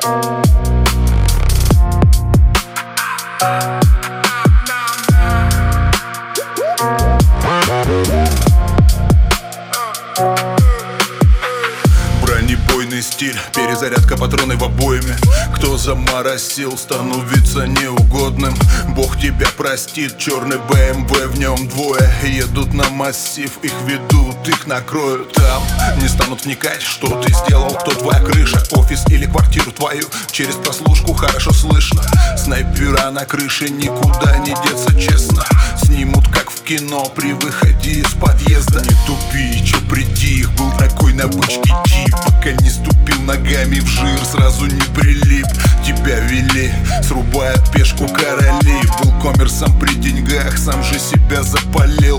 Бронебойный стиль, перезарядка патроны в обойме. Кто заморосил, становится неугодным. Бог тебя простит, черный БМВ, в нем двое. Едут на массив, их ведут, их накроют. Там не станут вникать, что ты сделал, кто твоя крыша, офис или квартиру твою. Через прослушку хорошо слышно. Снайпера на крыше, никуда не деться, честно. Снимут как в кино при выходе из подъезда. Не тупи, чё притих, был такой на бычке тип. Пока не ступил ногами в жир, сразу не прилип. Тебя вели, срубая пешку короли. Был коммерсом при деньгах, сам же себя запалил.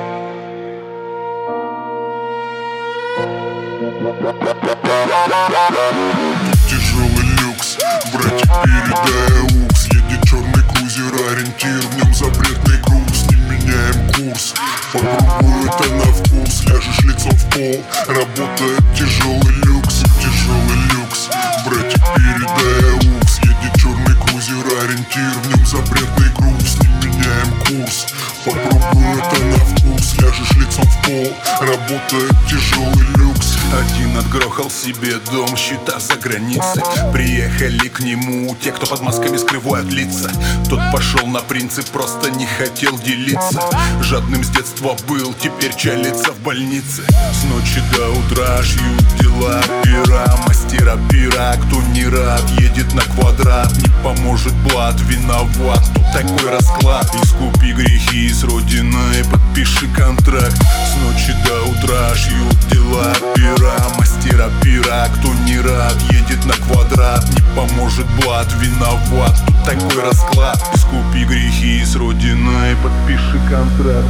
Тяжелый люкс, братья, передай укс. Едет черный крузер, ориентир, в нем запретный груз. Не меняем курс, попробуй это на вкус. Ляжешь лицом в пол, работает тяжелый люкс. Тяжелый люкс, братья, передай укс. Едет черный крузер, ориентир, в нем запретный груз. Не меняем курс, попробуй это на вкус. Ляжешь лицом в пол, работает тяжелый люкс. Один отгрохал себе дом, счета за границей. Приехали к нему те, кто под масками скрывают лица. Тот пошел на принцип, просто не хотел делиться. Жадным с детства был, теперь чалится в больнице. С ночи до утра шьют дела пера. Мастера пера, кто не рад, едет на квадрат. Не поможет блат, виноват, тут такой расклад. Искупи грехи с родиной, подпиши контракт. С ночи до утра шьют дела пера. Мастера пера, кто не рад, едет на квадрат. Не поможет блат, виноват, тут такой расклад. Искупи грехи с родиной, подпиши контракт.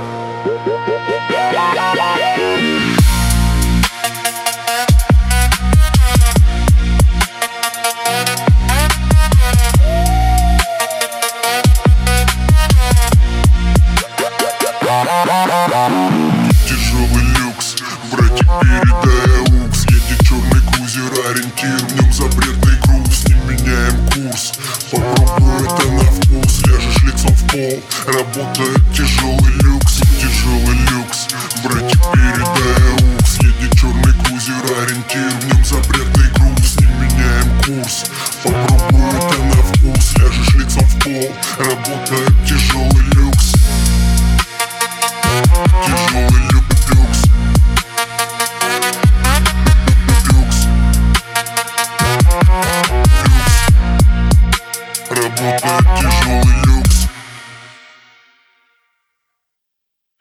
Тяжелый люкс, братья, передай укс. Едет черный крузер, ориентир, в нем запретный груз. Не меняем курс, попробуй это на вкус. Ляжешь лицом в пол, работает тяжелый люкс. Тяжелый люкс, братья, передай укс. Едет черный крузер, ориентир, в нем запретный груз. Не меняем курс, попробуй это на вкус. Ляжешь лицом в пол, работает тяжелый люкс. Тяжелый люкс. Люкс. Люкс. Работает тяжелый люкс.